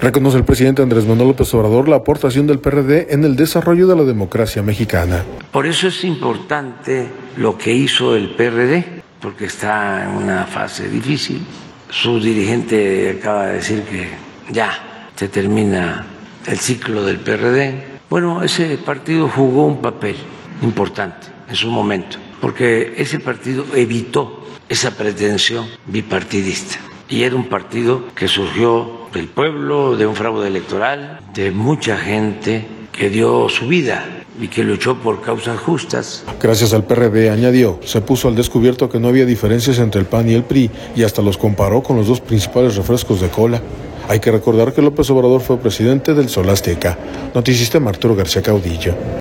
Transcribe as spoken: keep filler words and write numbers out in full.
Reconoce el presidente Andrés Manuel López Obrador la aportación del P R D en el desarrollo de la democracia mexicana. Por eso es importante lo que hizo el P R D, porque está en una fase difícil. Su dirigente acaba de decir que ya se termina el ciclo del P R D. Bueno, ese partido jugó un papel importante en su momento, porque ese partido evitó esa pretensión bipartidista. Y era un partido que surgió del pueblo, de un fraude electoral, de mucha gente que dio su vida y que luchó por causas justas. Gracias al P R D, añadió, se puso al descubierto que no había diferencias entre el P A N y el P R I y hasta los comparó con los dos principales refrescos de cola. Hay que recordar que López Obrador fue presidente del Sol Azteca. Noticista Arturo García Caudillo.